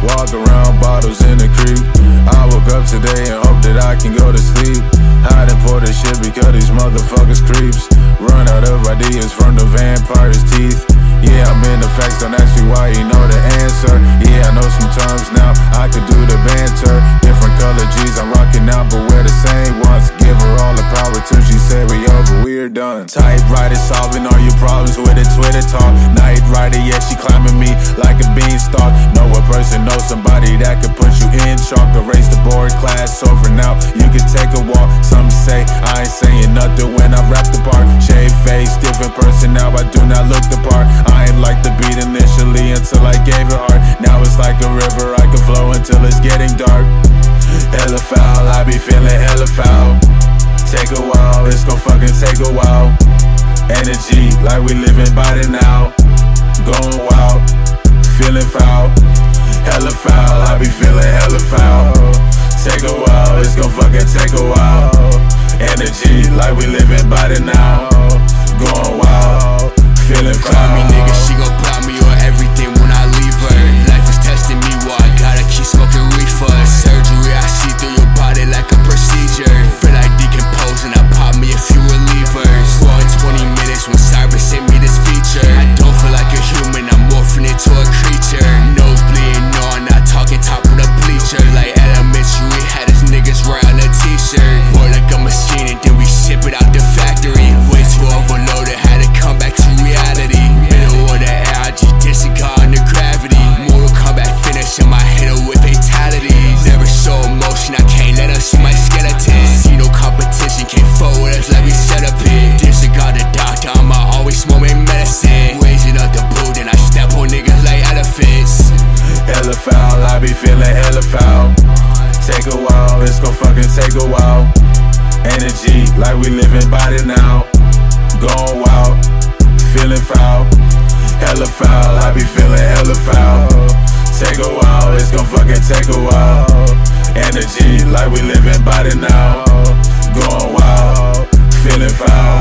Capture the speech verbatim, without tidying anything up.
walk around bottles in the creek. I woke up today and hope that I can go to sleep. Hiding for this shit because these motherfuckers creeps. Run out of ideas from the vampire's teeth. Yeah, I'm in the facts, don't ask me why, you know the answer. Yeah, I know some terms now, I could do the banter. Different color G's I'm rocking out, but we're the same ones. Give her all the power till she said we over, we're done. Typewriter solving all your problems with a Twitter talk. Night rider, yeah, she climbing me like a beanstalk. Know a person, know somebody that could put you in chalk. Erase the board, class over now, you can take a walk. Some say I ain't saying nothing when I rap the part. Shave face, different person now, I do not look the part. I ain't like the beat initially until I gave it heart. Now it's like a river, I can flow until it's getting dark. Hella foul, I be feeling hella foul. Take a while, it's gon' fucking take a while. Energy, like we living by the now. Going wild, feeling foul. Hella foul, I be feeling hella foul. Take a while, it's gon' fucking take a while. Energy, like we living by the now. Going wild, feeling foul. Call me nigga, she gon' block me on everything when I leave her. Life is testing me while I gotta keep smoking reefer. Surgery, I see through your body like a procedure. Feel like decomposing, I pop me a few relievers. Raw in twenty minutes when Cyrus sent me this feature. I don't feel like a human, I'm morphing into a creature. Nose bleeding on, not talking top of the bleacher. Like elementary, had us niggas wearing a t-shirt. More like a machine and then we ship it out the factory. Way too overloaded, had to come back to reality. Middle of the air, I just disregard the gravity. Mortal Kombat finish in my head with fatalities. Never show emotion, I can't let them see my skeleton. See no competition, can't forward us like we set up it. Disregard the doctor, I'ma always smoke my medicine. Raising up the boot and I step on niggas like elephants. Hella foul, I be feeling hella foul. Take a while, it's gon' fucking take a while. Energy, like we living by the now. Going wild, feeling foul. Hella foul, I be feeling hella foul. Take a while, it's gon' fucking take a while. Energy, like we living by the now. Going wild, feeling foul.